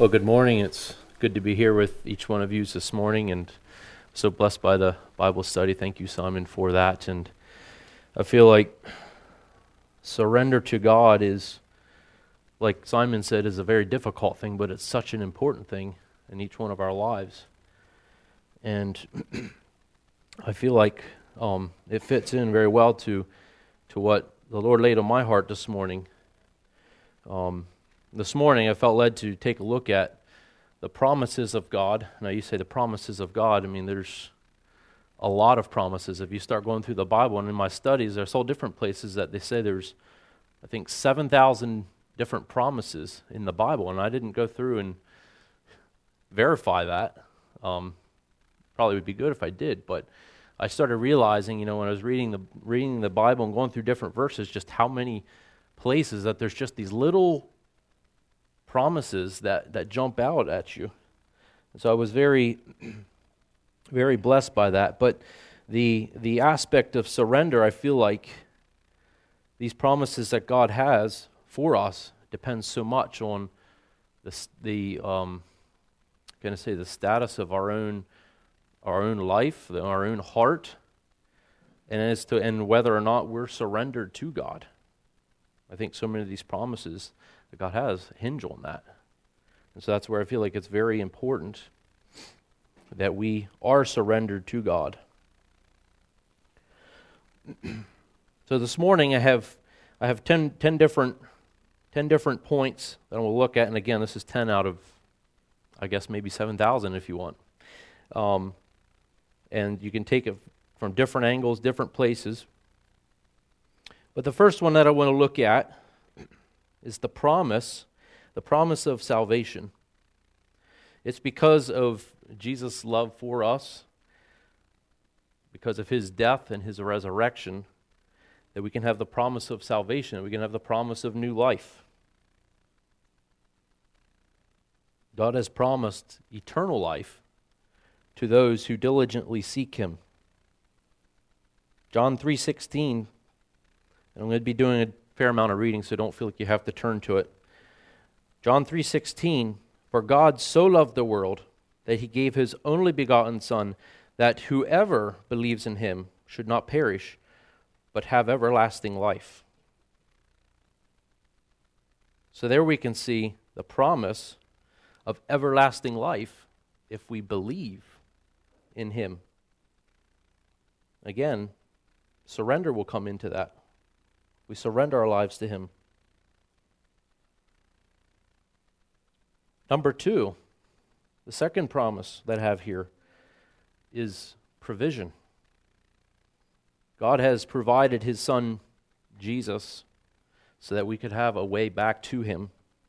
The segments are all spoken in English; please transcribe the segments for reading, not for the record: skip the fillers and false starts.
Well, good morning. It's good to be here with each one of you this morning, and so blessed by the Bible study. Thank you, Simon, for that. And I feel like surrender to God is, like Simon said, is a very difficult thing, but it's such an important thing in each one of our lives. And I feel like it fits in very well to what the Lord laid on my heart this morning. This morning I felt led to take a look at the promises of God. Now you say the promises of God, I mean there's a lot of promises. If you start going through the Bible, and in my studies there's all different places that they say there's, I think, 7,000 different promises in the Bible, and I didn't go through and verify that. Probably would be good if I did, but I started realizing, when I was reading the Bible and going through different verses, just how many places that there's just these little promises that jump out at you. And so I was very, very blessed by that. But the aspect of surrender, I feel like these promises that God has for us depends so much on the status of our own life, our own heart, and whether or not we're surrendered to God. I think so many of these promises that God has hinge on that. And so that's where I feel like it's very important that we are surrendered to God. So this morning I have 10 different points that I will look at, and again, this is 10 out of, I guess, maybe 7,000 if you want. And you can take it from different angles, different places. But the first one that I want to look at is the promise of salvation. It's because of Jesus' love for us, because of His death and His resurrection, that we can have the promise of salvation, that we can have the promise of new life. God has promised eternal life to those who diligently seek Him. John 3:16, and I'm going to be doing a fair amount of reading, so don't feel like you have to turn to it. John 3:16, for God so loved the world that He gave His only begotten Son, that whoever believes in Him should not perish, but have everlasting life. So there we can see the promise of everlasting life if we believe in Him. Again, surrender will come into that. We surrender our lives to Him. Number 2, the second promise that I have here is provision. God has provided His Son, Jesus, so that we could have a way back to Him.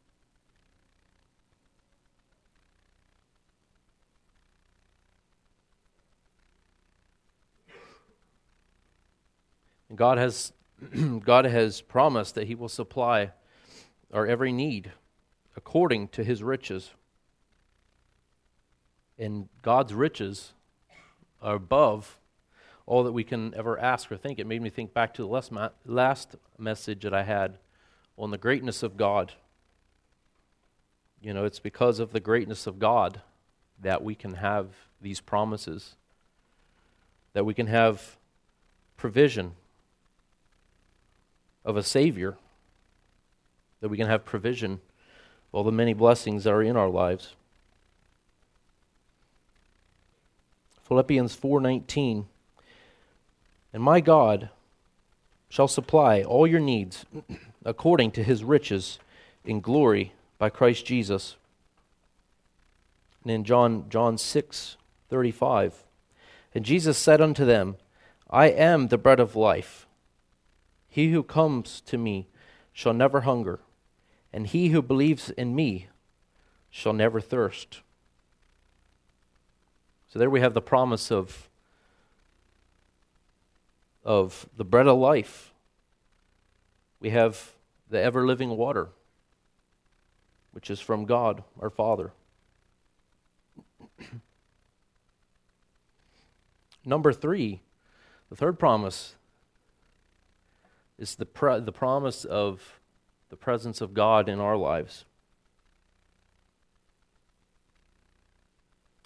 And God has promised that He will supply our every need according to His riches. And God's riches are above all that we can ever ask or think. It made me think back to the last message that I had on the greatness of God. It's because of the greatness of God that we can have these promises, that we can have provision of a Savior, that we can have provision of all the many blessings that are in our lives. Philippians 4:19, and my God shall supply all your needs according to His riches in glory by Christ Jesus. And in John 6:35, and Jesus said unto them, I am the bread of life. He who comes to me shall never hunger, and he who believes in me shall never thirst. So there we have the promise of the bread of life. We have the ever-living water, which is from God, our Father. Number 3, the third promise is the promise of the presence of God in our lives.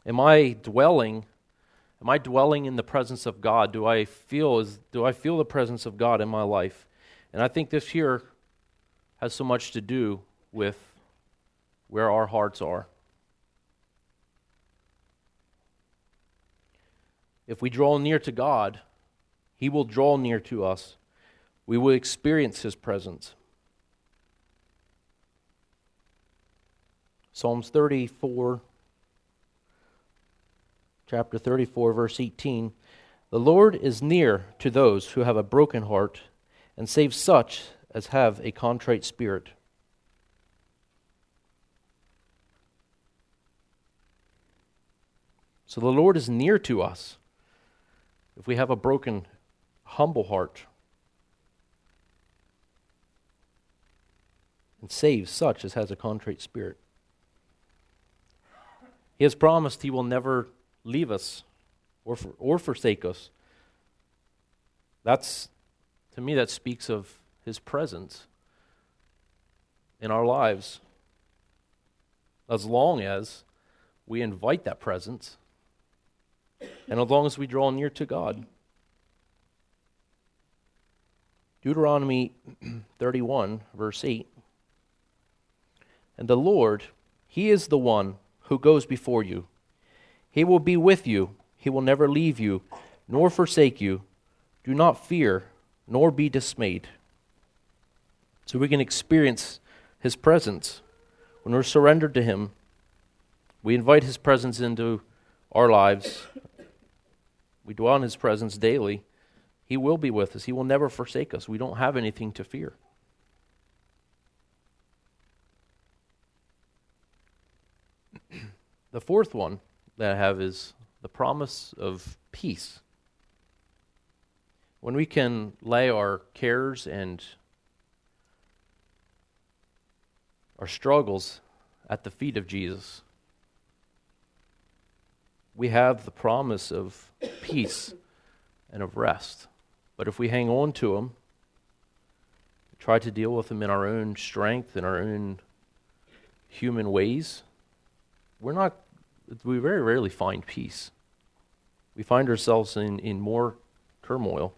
Am I dwelling in the presence of God? Do I feel the presence of God in my life? And I think this here has so much to do with where our hearts are. If we draw near to God, He will draw near to us. We will experience His presence. Psalms 34, chapter 34, verse 18. The Lord is near to those who have a broken heart, and saves such as have a contrite spirit. So the Lord is near to us if we have a broken, humble heart, and saves such as has a contrite spirit. He has promised He will never leave us or forsake us. To me, that speaks of His presence in our lives, as long as we invite that presence and as long as we draw near to God. Deuteronomy 31, verse 8. And the Lord, He is the one who goes before you. He will be with you. He will never leave you, nor forsake you. Do not fear, nor be dismayed. So we can experience His presence. When we're surrendered to Him, we invite His presence into our lives. We dwell in His presence daily. He will be with us. He will never forsake us. We don't have anything to fear. The fourth one that I have is the promise of peace. When we can lay our cares and our struggles at the feet of Jesus, we have the promise of peace and of rest. But if we hang on to Him, try to deal with Him in our own strength, in our own human ways, we very rarely find peace. We find ourselves in more turmoil.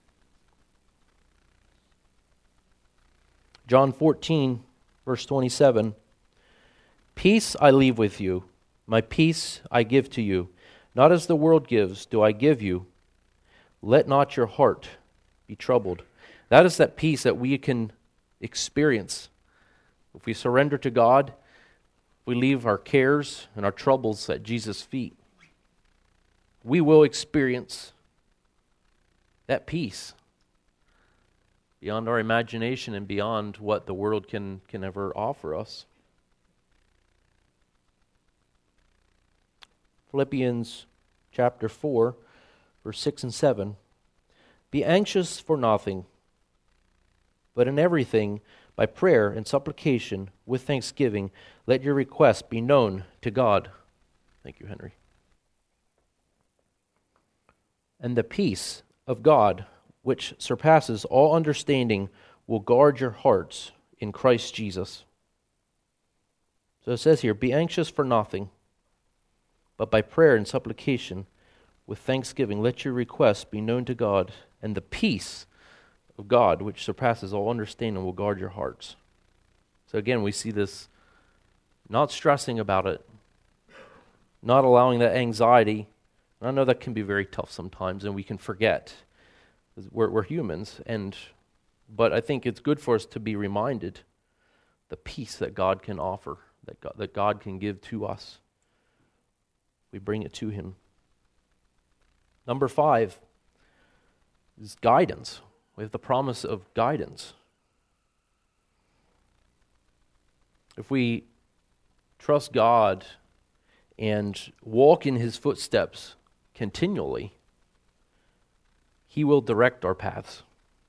John 14, verse 27, Peace I leave with you, my peace I give to you. Not as the world gives, do I give you. Let not your heart be troubled. That is that peace that we can experience. If we surrender to God, we leave our cares and our troubles at Jesus' feet, we will experience that peace beyond our imagination and beyond what the world can ever offer us. Philippians chapter 4, verse 6 and 7. Be anxious for nothing, but in everything, by prayer and supplication, with thanksgiving, let your requests be known to God. Thank you, Henry. And the peace of God, which surpasses all understanding, will guard your hearts in Christ Jesus. So it says here, be anxious for nothing, but by prayer and supplication, with thanksgiving, let your requests be known to God, and the peace of God, which surpasses all understanding, will guard your hearts. So again, we see this not stressing about it, not allowing that anxiety. And I know that can be very tough sometimes, and we can forget. We're humans, but I think it's good for us to be reminded the peace that God can offer, that God can give to us. We bring it to Him. Number 5 is guidance. We have the promise of guidance. If we trust God and walk in His footsteps continually, He will direct our paths.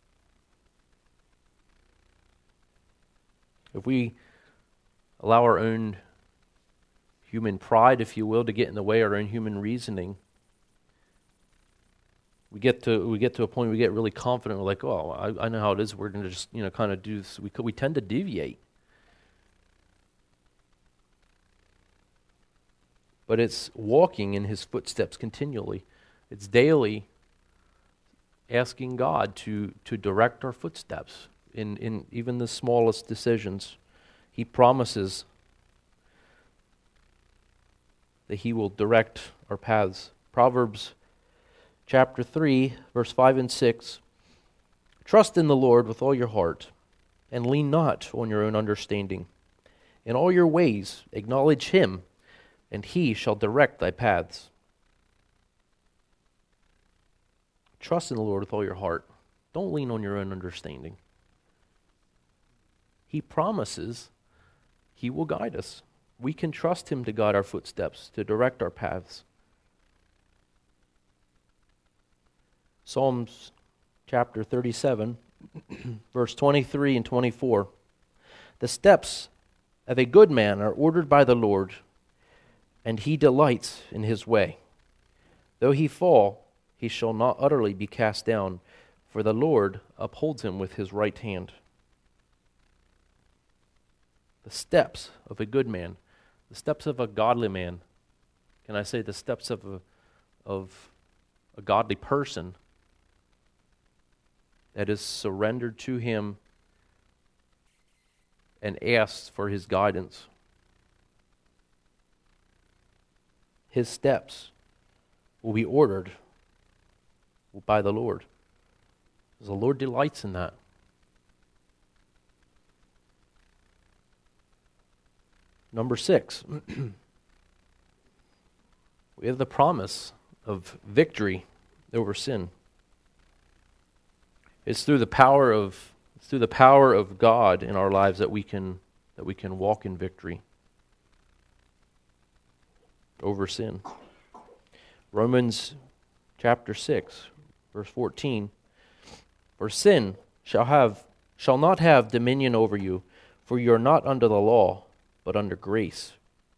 If we allow our own human pride, if you will, to get in the way, our own human reasoning, we get to a point where we get really confident. We're like, oh, I know how it is. We're going to just kind of do this. We tend to deviate. but it's walking in his footsteps continually. It's daily asking God to direct our footsteps in even the smallest decisions. He promises that he will direct our paths. Proverbs chapter 3, verse 5 and 6. Trust in the Lord with all your heart, and lean not on your own understanding. In all your ways acknowledge him, and he shall direct thy paths. Trust in the Lord with all your heart. Don't lean on your own understanding. He promises he will guide us. We can trust him to guide our footsteps, to direct our paths. Psalms chapter 37, verse 23 and 24. The steps of a good man are ordered by the Lord, and he delights in his way. Though he fall, he shall not utterly be cast down, for the Lord upholds him with his right hand. The steps of a good man, the steps of a godly man, can I say the steps of a godly person that is surrendered to him and asks for his guidance. His steps will be ordered by the Lord, because the Lord delights in that. Number 6, we have the promise of victory over sin. It's through the power of God in our lives that we can walk in victory over sin. Romans chapter 6, verse 14. For sin shall not have dominion over you, for you are not under the law, but under grace.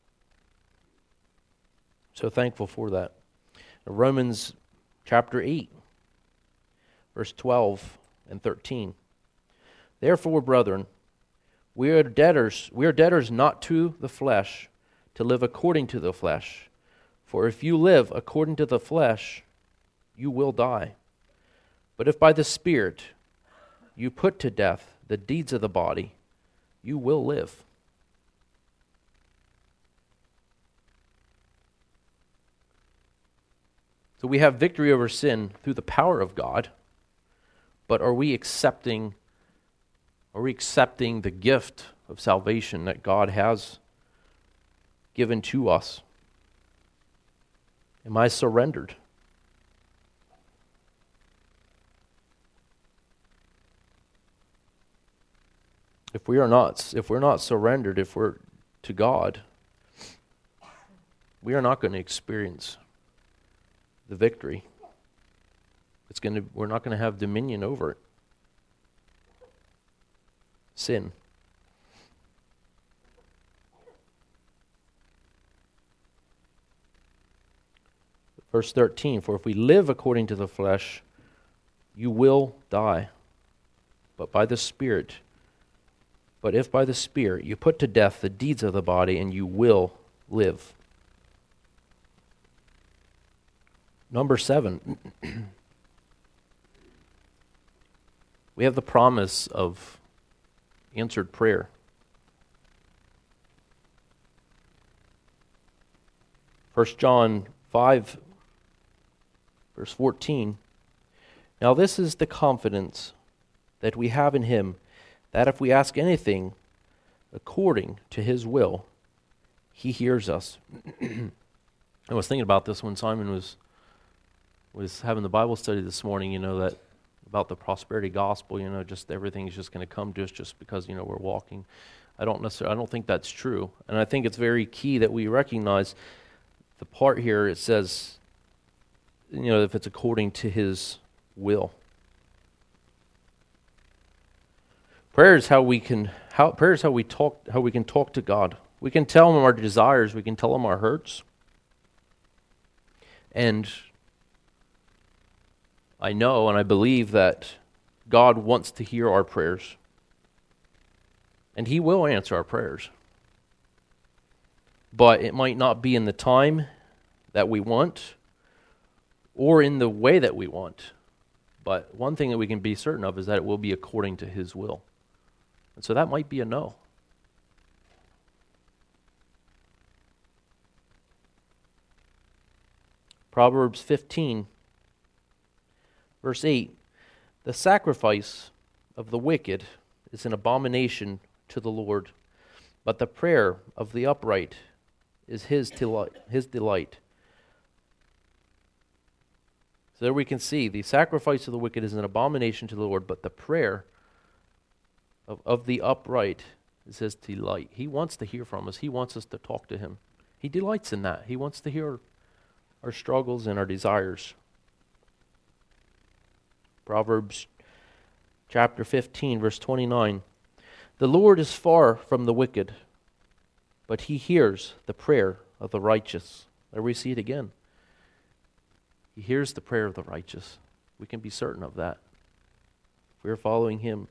So thankful for that. Romans chapter 8, verse 12 and 13. Therefore, brethren, we are debtors not to the flesh, to live according to the flesh. For if you live according to the flesh, you will die. But if by the Spirit you put to death the deeds of the body, you will live. So we have victory over sin through the power of God, but are we accepting the gift of salvation that God has given to us? Am I surrendered? If we're not surrendered, if we're to God, we are not going to experience the victory. We're not going to have dominion over it. Sin. Verse 13, for if we live according to the flesh, you will die. But if by the Spirit you put to death the deeds of the body, and you will live. Number 7, we have the promise of answered prayer. First John 5, verse 14. Now this is the confidence that we have in him, that if we ask anything according to his will, he hears us. I was thinking about this when Simon was having the Bible study this morning, that about the prosperity gospel, just everything's just going to come to us just because, we're walking. I don't think that's true. And I think it's very key that we recognize the part here, it says, if it's according to his will. Prayer is how we can talk to God. We can tell him our desires, we can tell him our hurts. And I know and I believe that God wants to hear our prayers. And he will answer our prayers. but it might not be in the time that we want or in the way that we want. But one thing that we can be certain of is that it will be according to His will. And so that might be a no. Proverbs 15, verse 8, the sacrifice of the wicked is an abomination to the Lord, but the prayer of the upright is His delight. So there we can see the sacrifice of the wicked is an abomination to the Lord, but the prayer of the upright is His delight. He wants to hear from us. He wants us to talk to Him. He delights in that. He wants to hear our struggles and our desires. Proverbs chapter 15, verse 29. The Lord is far from the wicked, but He hears the prayer of the righteous. There we see it again. He hears the prayer of the righteous. We can be certain of that. If we are following Him.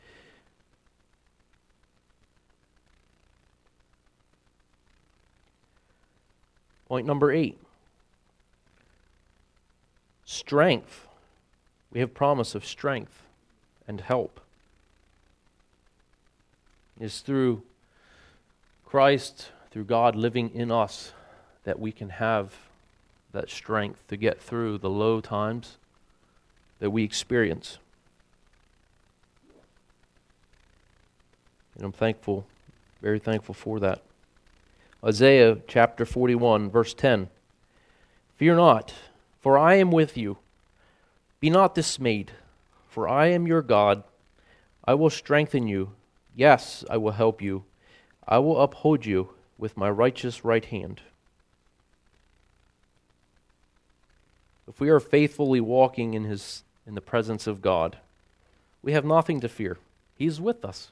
Point number 8. Strength. We have promise of strength and help. It's through Christ, through God living in us, that we can have that strength to get through the low times that we experience. And I'm thankful, very thankful for that. Isaiah chapter 41, verse 10. Fear not, for I am with you. Be not dismayed, for I am your God. I will strengthen you. Yes, I will help you. I will uphold you with my righteous right hand. If we are faithfully walking in the presence of God, we have nothing to fear. He is with us.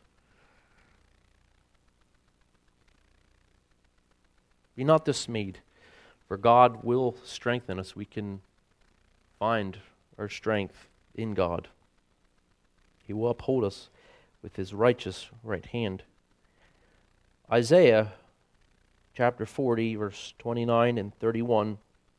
Be not dismayed, for God will strengthen us. We can find our strength in God. He will uphold us with His righteous right hand. Isaiah chapter 40, verse 29 and 31.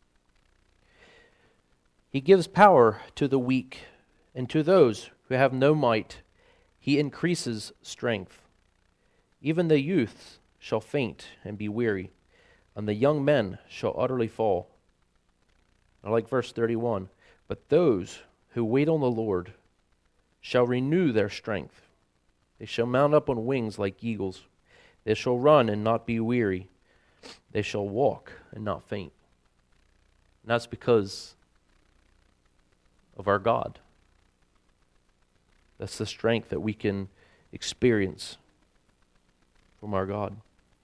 He gives power to the weak, and to those who have no might, He increases strength. Even the youths shall faint and be weary, and the young men shall utterly fall. I like verse 31. But those who wait on the Lord shall renew their strength. They shall mount up on wings like eagles. They shall run and not be weary. They shall walk and not faint. And that's because of our God. That's the strength that we can experience from our God.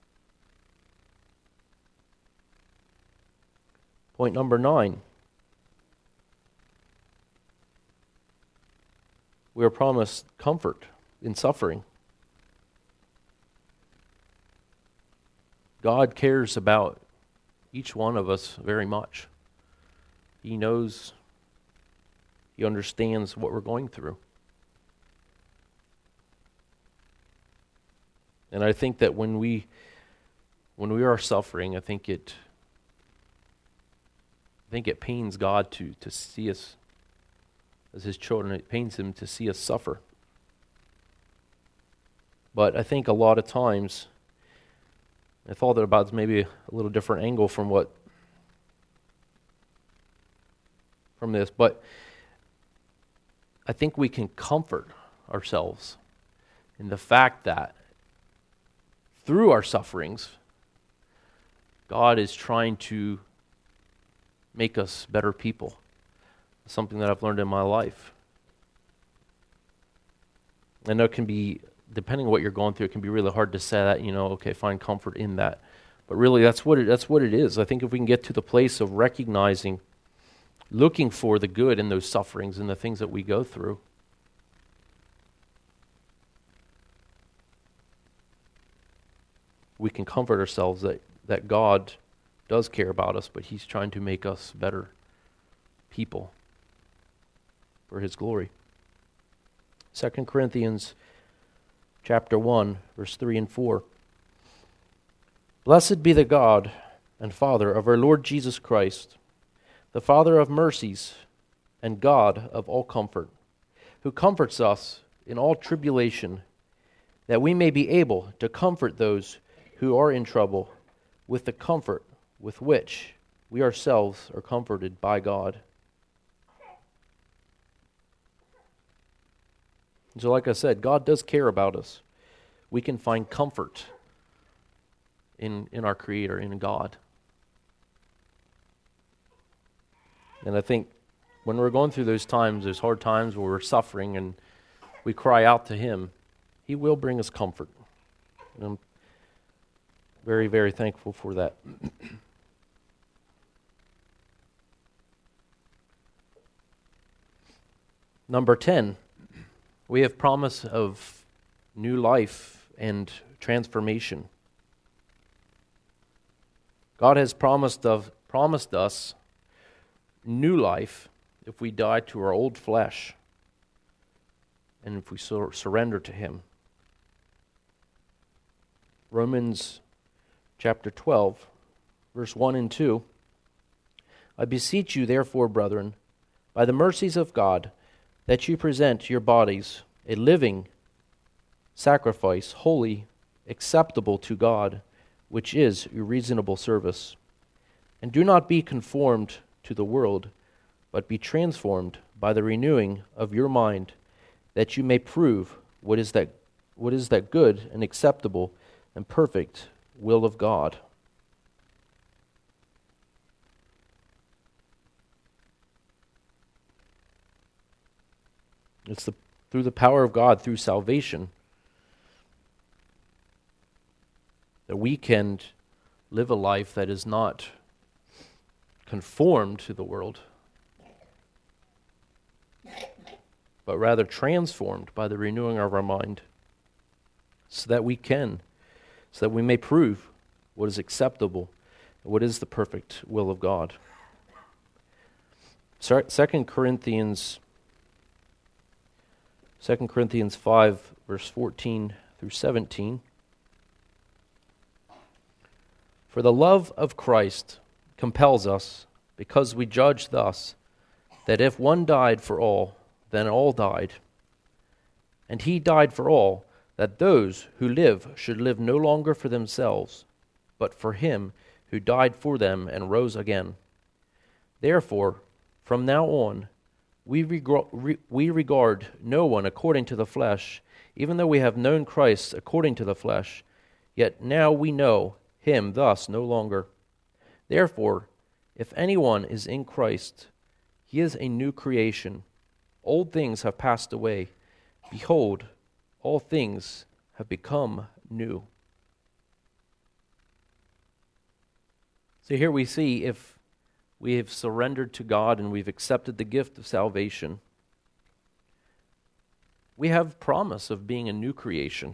Point number 9. We are promised comfort in suffering. God cares about each one of us very much. He knows, He understands what we're going through. And I think that when we are suffering, I think it pains God to see us as His children. It pains Him to see us suffer. But I think a lot of times, I thought about maybe a little different angle from this, but I think we can comfort ourselves in the fact that through our sufferings, God is trying to make us better people. Something that I've learned in my life. I know it can be, depending on what you're going through, it can be really hard to say that, okay, find comfort in that. But really, that's what it is. I think if we can get to the place of recognizing, looking for the good in those sufferings and the things that we go through, we can comfort ourselves that God does care about us, but He's trying to make us better people for His glory. 2 Corinthians chapter 1, verse 3 and 4. Blessed be the God and Father of our Lord Jesus Christ, the Father of mercies and God of all comfort, who comforts us in all tribulation, that we may be able to comfort those who are in trouble with the comfort with which we ourselves are comforted by God. So like I said, God does care about us. We can find comfort in our Creator, in God. And I think when we're going through those times, those hard times where we're suffering and we cry out to Him, He will bring us comfort. And I'm very, very thankful for that. Number 10, we have promise of new life and transformation. God has promised us new life if we die to our old flesh and if we surrender to Him. Romans chapter 12, verse 1 and 2. I beseech you, therefore, brethren, by the mercies of God, that you present your bodies a living sacrifice, holy, acceptable to God, which is your reasonable service. And do not be conformed to the world, but be transformed by the renewing of your mind, that you may prove what is that good and acceptable and perfect will of God. It's through the power of God, through salvation, that we can live a life that is not conformed to the world, but rather transformed by the renewing of our mind, so that we may prove what is acceptable and what is the perfect will of God. 2 Corinthians 5, verse 14 through 17. For the love of Christ compels us, because we judge thus, that if one died for all, then all died. And He died for all, that those who live should live no longer for themselves, but for Him who died for them and rose again. Therefore, from now on, we regard no one according to the flesh, even though we have known Christ according to the flesh, yet now we know Him thus no longer. Therefore, if anyone is in Christ, he is a new creation. Old things have passed away. Behold, all things have become new. So here we see, if we have surrendered to God and we've accepted the gift of salvation, we have promise of being a new creation,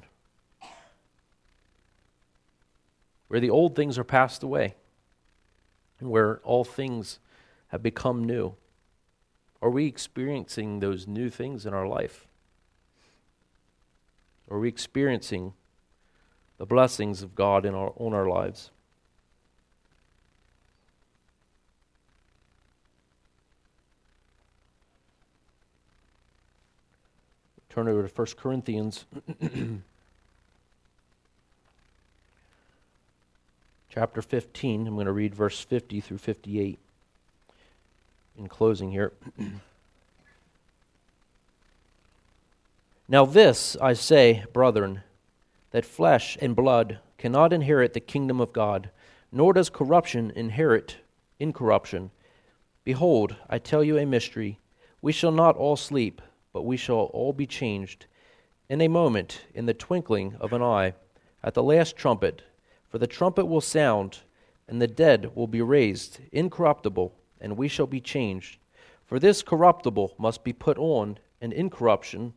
where the old things are passed away and where all things have become new. Are we experiencing those new things in our life? Are we experiencing the blessings of God on our lives? Turn over to 1 Corinthians chapter 15. I'm going to read verse 50 through 58 in closing here. Now this I say, brethren, that flesh and blood cannot inherit the kingdom of God, nor does corruption inherit incorruption. Behold, I tell you a mystery. We shall not all sleep, but we shall all be changed in a moment, in the twinkling of an eye, at the last trumpet. For the trumpet will sound, and the dead will be raised incorruptible, and we shall be changed. For this corruptible must be put on, and incorruption,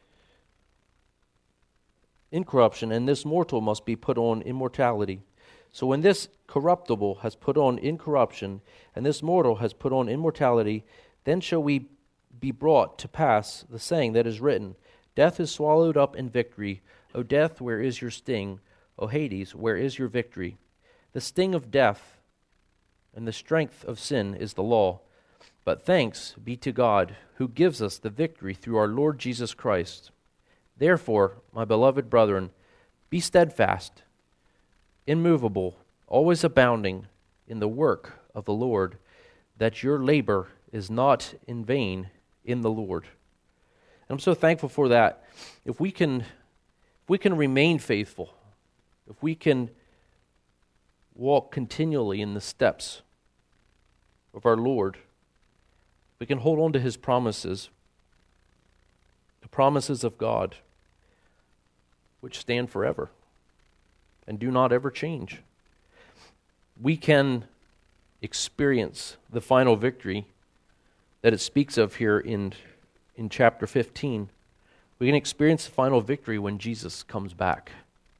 and this mortal must be put on immortality. So when this corruptible has put on incorruption, and this mortal has put on immortality, then shall we be brought to pass the saying that is written, Death is swallowed up in victory. O death, where is your sting? O Hades, where is your victory? The sting of death and the strength of sin is the law. But thanks be to God, who gives us the victory through our Lord Jesus Christ. Therefore, my beloved brethren, be steadfast, immovable, always abounding in the work of the Lord, that your labor is not in vain in the Lord. And I'm so thankful for that. If we can remain faithful, if we can walk continually in the steps of our Lord, we can hold on to His promises, the promises of God, which stand forever and do not ever change. We can experience the final victory that it speaks of here in chapter 15. We can experience the final victory when Jesus comes back.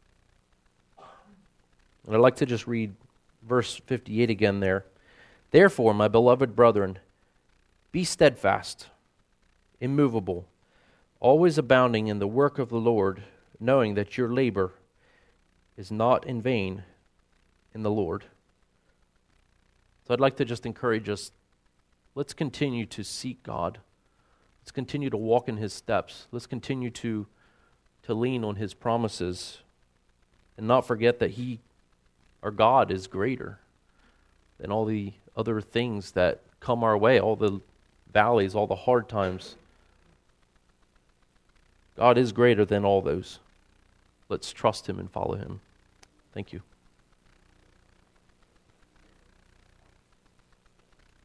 And I'd like to just read verse 58 again there. Therefore, my beloved brethren, be steadfast, immovable, always abounding in the work of the Lord, knowing that your labor is not in vain in the Lord. So I'd like to just encourage us, let's continue to seek God. Let's continue to walk in His steps. Let's continue to lean on His promises and not forget that our God is greater than all the other things that come our way, all the valleys, all the hard times. God is greater than all those. Let's trust Him and follow Him. Thank you.